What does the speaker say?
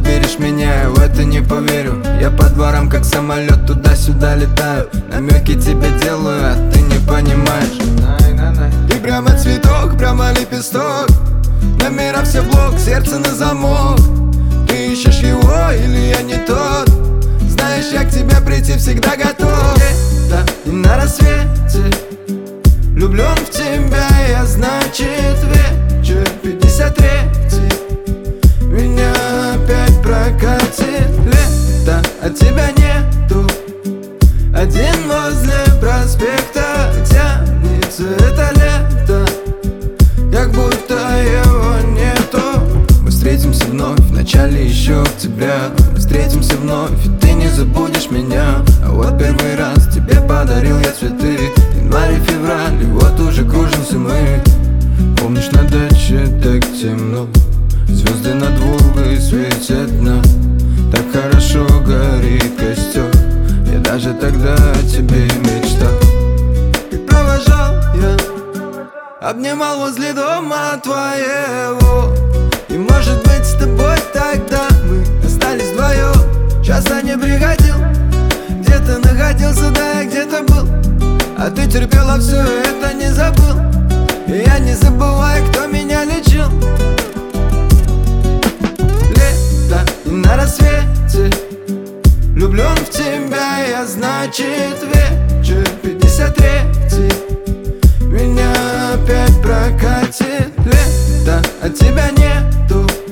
заберешь меня, я в это не поверю. Я по дворам как самолет, туда-сюда летаю. Намеки тебе делаю, а ты не понимаешь. Ты прямо цветок, прямо лепесток. Номера все в блок, сердце на замок. Ты ищешь его или я не тот? Знаешь, я к тебе прийти всегда готов. Да, и на рассвете влюблен в тебя я, значит вечер 53-й меня опять прокатит. Лето, а тебя нету. Один возле проспекта тянется это лето, как будто его нету. Мы встретимся вновь в начале еще октября. Мы встретимся вновь, и ты не забудешь меня. А вот первый раз тебе подарил я цветы. Январь и февраль, и вот уже кружимся мы. Помнишь, на даче так темно, звезды над Волгой светят нам. Так хорошо горит костер, я даже тогда о тебе мечтал. И провожал я, обнимал возле дома твоего. И может быть с тобой тогда мы остались вдвоем. Часто не приходил, где-то находился, да я где-то был. А ты терпела все это, не забыл. И я не забываю, кто меня лечил. Лето и на рассвете влюблен в тебя я, значит вечер 53-й меня опять прокатит. Лето, а тебя нету.